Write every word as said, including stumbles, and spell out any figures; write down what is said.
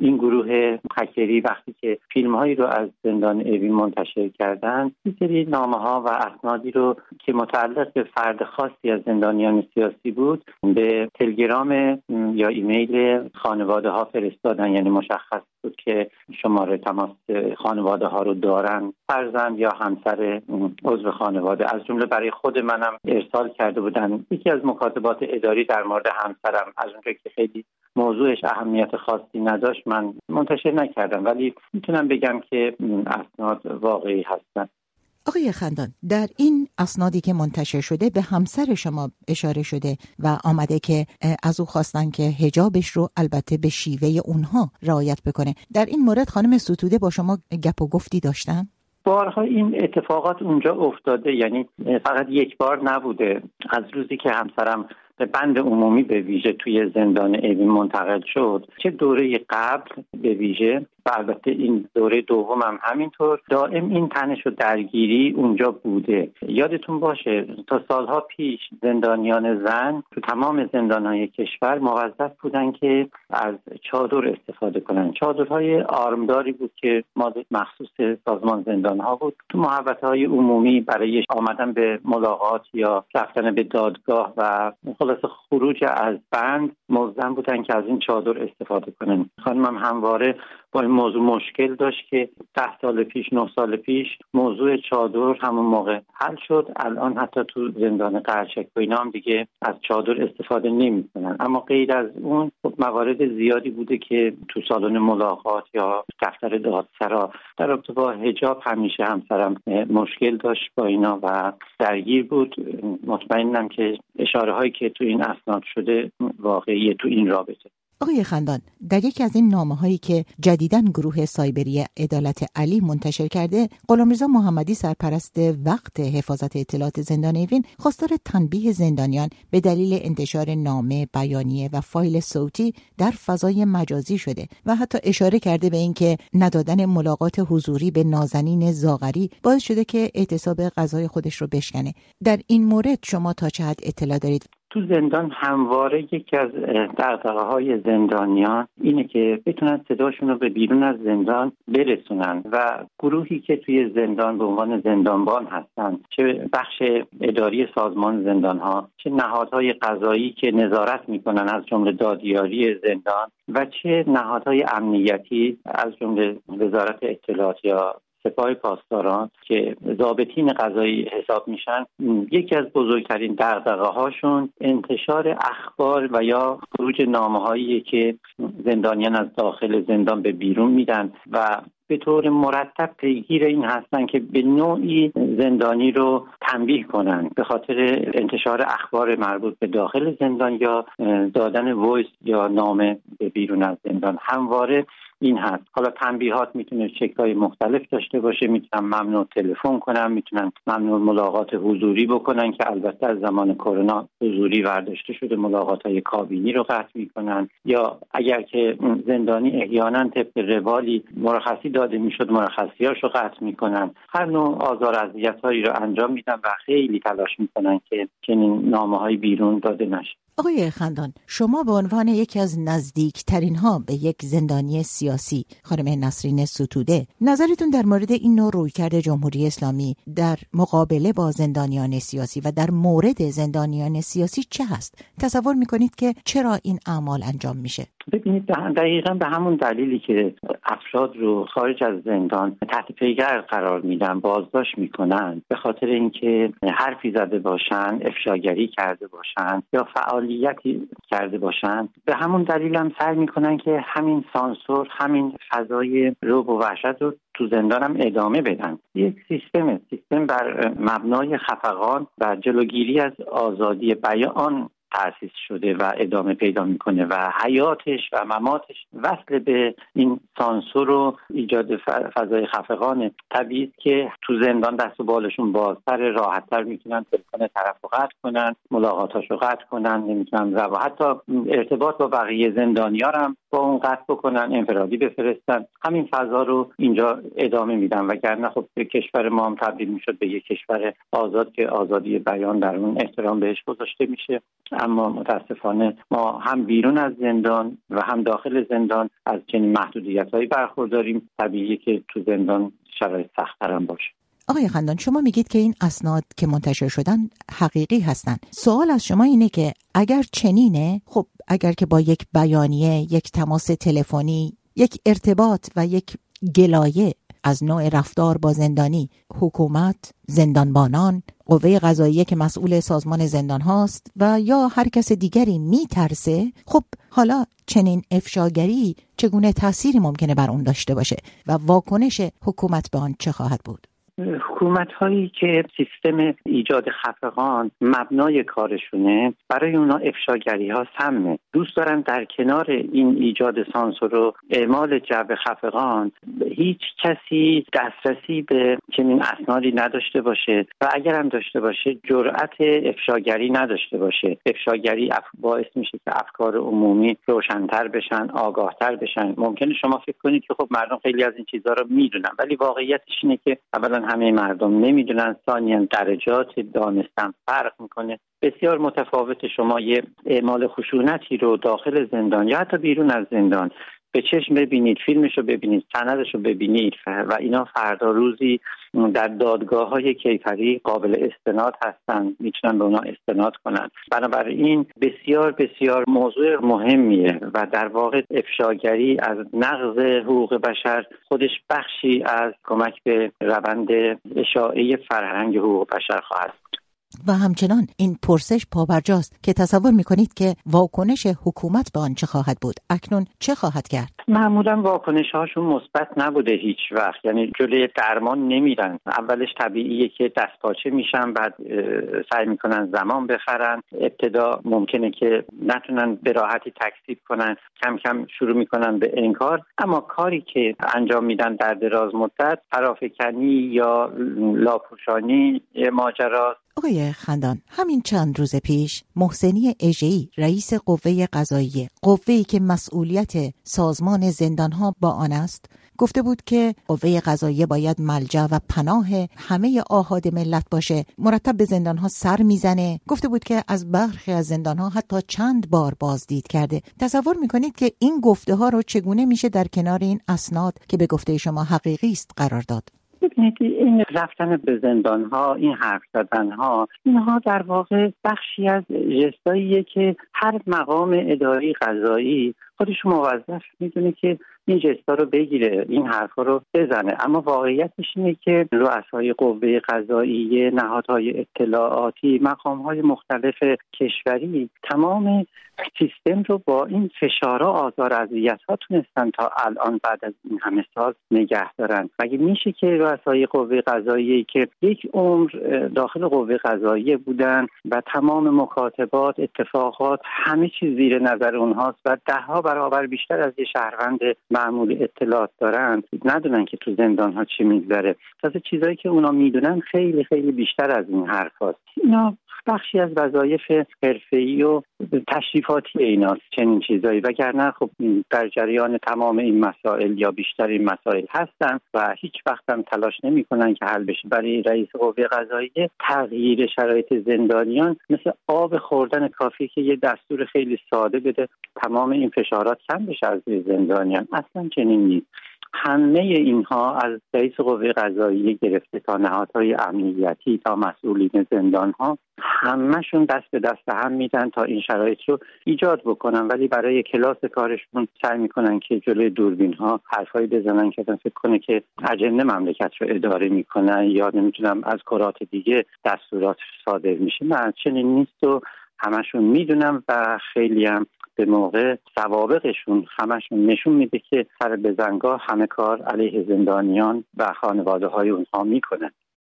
این گروه هکری وقتی که فیلم‌هایی رو از زندان اوین منتشر کردن، این سری نامه‌ها و اسنادی رو که متعلق به فرد خاصی از زندانیان سیاسی بود به تلگرام یا ایمیل خانواده ها فرستادن. یعنی مشخص بود که شماره تماس خانواده ها رو دارن، فرزند یا همسر عضو خانواده. از جمله برای خود منم ارسال کرده بودن. یکی از مکاتبات اداری در مورد همسرم، از اونجایی که خیلی موضوعش اهمیت خاصی نداشت، من منتشر نکردم، ولی میتونم بگم که اسناد واقعی هستن. آقای خندان، در این اسنادی که منتشر شده به همسر شما اشاره شده و آمده که از او خواستن که حجابش رو البته به شیوه اونها رعایت بکنه. در این مورد خانم ستوده با شما گپ و گفتی داشتن؟ بارها این اتفاقات اونجا افتاده، یعنی فقط یک بار نبوده. از روزی که همسرم به بند عمومی به ویژه توی زندان اوین منتقل شد، چه دوره قبل به ویژه و البته این دوره دوم هم همینطور، دائم این تنش و درگیری اونجا بوده. یادتون باشه تا سالها پیش زندانیان زن تو تمام زندانهای کشور موظف بودن که از چادر استفاده کنن. چادرهای آرمداری بود که مخصوص سازمان زندانها بود. تو محوطه‌های عمومی برای آمدن به ملاقات یا رفتن به دادگاه و خلاص خروج از بند ملزم بودن که از این چادر استفاده کنن. خانمم همواره با این موضوع مشکل داشت که ده سال پیش نه سال پیش موضوع چادر همون موقع حل شد. الان حتی تو زندان قرچک و اینا هم دیگه از چادر استفاده نمی‌کنن. اما غیر از اون خب موارد زیادی بوده که تو سالن ملاقات یا دفتر دادسرا در رابطه با حجاب همیشه همسرم مشکل داشت با اینا و درگیر بود. مطمئنم که اشاره هایی که تو این اسناد شده واقعیه تو این رابطه. آقای خندان، در یکی از این نامه‌هایی که جدیداً گروه سایبری عدالت علی منتشر کرده، غلامرضا محمدی سرپرست وقت حفاظت اطلاعات زندان اوین خواستار تنبیه زندانیان به دلیل انتشار نامه، بیانیه و فایل صوتی در فضای مجازی شده و حتی اشاره کرده به اینکه ندادن ملاقات حضوری به نازنین زاغری باعث شده که اعتصاب غذای خودش رو بشکنه. در این مورد شما تا چه حد اطلاع دارید؟ تو زندان همواره یکی از دغدغه‌های زندانیان اینه که بتونن صداشون رو به بیرون از زندان برسونن و گروهی که توی زندان به عنوان زندانبان هستن، چه بخش اداری سازمان زندان‌ها، چه نهادهای قضایی که نظارت میکنن از جمله دادیاری زندان و چه نهادهای امنیتی از جمله وزارت اطلاعات یا سپاه پاسداران که ضابطین قضایی حساب میشن، یکی از بزرگترین دغدغه‌هاشون انتشار اخبار و یا خروج نامه‌هایی که زندانیان از داخل زندان به بیرون میدن و به طور مرتب پیگیر این هستن که به نوعی زندانی رو تنبیه کنن به خاطر انتشار اخبار مربوط به داخل زندان یا دادن وایس یا نامه به بیرون از زندان. همواره این هست. حالا تنبیهات میتونه شکل‌های مختلف داشته باشه، میتونن ممنوع تلفن کنن، میتونن ممنوع ملاقات حضوری بکنن که البته از زمان کرونا حضوری برداشته شده، ملاقات‌های کابینی رو قطع میکنن، یا اگر که زندانی احیانا طبق روالی مرخصی داده میشد مرخصی‌هاش رو قطع میکنن. هر نوع آزار و اذیت‌هایی رو انجام میدن و خیلی تلاش میکنن که چنین نامه‌های بیرون داده نشه. آقای خندان، شما به عنوان یکی از نزدیکترین ها به یک زندانی سیاسی، خانم نسرین ستوده، نظرتون در مورد این نوع رویکرد جمهوری اسلامی در مقابله با زندانیان سیاسی و در مورد زندانیان سیاسی چه هست؟ تصور میکنید که چرا این اعمال انجام میشه؟ ببینید دقیقاً به همون دلیلی که افراد رو خارج از زندان تحت پیگر قرار میدن، بازداشت میکنن به خاطر اینکه حرفی زده باشن، افشاگری کرده باشن یا فعالیتی کرده باشن، به همون دلیل هم سعی میکنن که همین سانسور، همین فضای رعب و وحشت رو تو زندان هم ادامه بدن. یک سیستم سیستم بر مبنای خفقان و جلوگیری از آزادی بیان تأسیس شده و ادامه پیدا میکنه و حیاتش و مماتش وصل به این سانسور و ایجاد فضای خفقانه. طبیعی که تو زندان دست و بالشون بازتر، راحتتر میتونن تلفن طرف رو قطع کنن، ملاقاتاش رو قطع کنن، نمیتونن رو حتی ارتباط با بقیه زندانیار هم با اون قطع بکنن، انفرادی بفرستن، همین فضا رو اینجا ادامه میدن. وگرنه خب کشور ما هم تبدیل میشد به یک کشور آزاد که آزادی بیان در اون احترام بهش گذاشته میشه. اما متاسفانه ما هم بیرون از زندان و هم داخل زندان از چنین محدودیت‌هایی برخورداریم. طبیعیه که تو زندان شرایط سخت‌تر هم باشه. آقای خندان، شما میگید که این اسناد که منتشر شدن حقیقی هستن. سوال از شما اینه که اگر چنینه، خب اگر که با یک بیانیه، یک تماس تلفنی، یک ارتباط و یک گلایه از نوع رفتار با زندانی، حکومت، زندانبانان، قوه قضاییه که مسئول سازمان زندان هاست و یا هر کس دیگری میترسه، خب حالا چنین افشاگری چگونه تأثیری ممکنه بر اون داشته باشه و واکنش حکومت به آن چه خواهد بود؟ حکومت هایی که سیستم ایجاد خفقان مبنای کارشونه، برای اونا افشاگری ها سمه. دوست دارن در کنار این ایجاد سانسور و اعمال جو خفقان هیچ کسی دسترسی به چنین اسنادی نداشته باشه و اگر هم داشته باشه جرأت افشاگری نداشته باشه. افشاگری باعث میشه که افکار عمومی روشن‌تر بشن، آگاه‌تر بشن. ممکنه شما فکر کنید که خب مردم خیلی از این چیزها رو میدونن، ولی واقعیتش اینه که اولا همه مردم نمیدونن، ثانیاً درجات دانستن فرق میکنه. بسیار متفاوت شما یه اعمال خشونتی رو داخل زندان یا حتی بیرون از زندان به چشم ببینید، فیلمش رو ببینید، سندش رو ببینید و اینا فردا روزی در دادگاه‌های کیفری قابل استناد هستن، میتونن به اونا استناد کنن. بنابراین بسیار بسیار موضوع مهمیه و در واقع افشاگری از نقض حقوق بشر خودش بخشی از کمک به روند اشاعه فرهنگ حقوق بشر خواهد بود. و همچنان این پرسش پابرجاست که تصور میکنید که واکنش حکومت به آن چه خواهد بود؟ اکنون چه خواهد کرد؟ معمولا واکنش هاشون مثبت نبوده هیچ وقت، یعنی جلوی درمان نمیرن. اولش طبیعیه که دستپاچه میشن، بعد سعی میکنن زمان بخرن. ابتدا ممکنه که نتونن به راحتی تکذیب کنن، کم کم شروع میکنن به انکار. اما کاری که انجام میدن در دراز مدت فرافکنی یا لاپوشانی ماجرا. آقای خندان، همین چند روز پیش محسنی اژه‌ای رئیس قوه قضاییه، قوه‌ای که مسئولیت سازمان زندان‌ها با آن است، گفته بود که قوه قضاییه باید ملجأ و پناه همه آحاد ملت باشه. مرتب به زندان‌ها سر میزنه. گفته بود که از برخی از زندان‌ها حتی چند بار بازدید کرده. تصور میکنید که این گفته‌ها رو چگونه میشه در کنار این اسناد که به گفته شما حقیقی است قرار داد؟ ببینید این رفتن به زندان‌ها، این حرف زدن‌ها، اینها در واقع بخشی از جستاییه که هر مقام اداری قضایی خودش موظف میدونه که این جستا رو بگیره، این حرفا رو بزنه. اما واقعیتش اینه که رؤسای قوه قضاییه، نهادهای اطلاعاتی، مقام‌های مختلف کشوری تمام سیستم رو با این فشارها، آزار، اذیت‌ها تونستن تا الان بعد از این همه سال نگه دارن. مگه میشه که رؤسای قوه قضاییه که یک عمر داخل قوه قضاییه بودن و تمام مکاتبات، اتفاقات، همه چیز زیر نظر اونهاست و ده ها برابر بیشتر از یه شهروند معمول اطلاعات دارن، ندونن که تو زندان‌ها چی میگذره؟ تازه چیزایی که اونا میدونن خیلی خیلی بیشتر از این حرفاست. اینا بخشی از وظایف حرفه‌ای و تشریفاتی ایناست چنین چیزایی، وگرنه خب در جریان تمام این مسائل یا بیشتر این مسائل هستن و هیچ وقت هم تلاش نمی‌کنن که حل بشه. برای رئیس قوه قضاییه تغییر شرایط زندانیان مثل آب خوردن کافیه که یه دستور خیلی ساده بده تمام این فشارات کم بشه از زندانیان. اصلا چنین نیست. همه اینها از رئیس قوه قضاییه گرفته تا نهادهای امنیتی تا مسئولین زندان‌ها، همه‌شون دست به دست هم میدن تا این شرایط رو ایجاد بکنن، ولی برای کلاس کارشون سعی میکنن که جلوی دوربین‌ها حرفایی بزنن که فکر کنه که اجنده مملکت رو اداره میکنن یا نمیتونم از کرات دیگه دستورات صادر میشه. نه، چنین نیست و همشون میدونم و خیلی هم به موقع سوابقشون همشون نشون میده که سر بزنگاه همه کار علیه زندانیان و خانواده های اونها میکنن.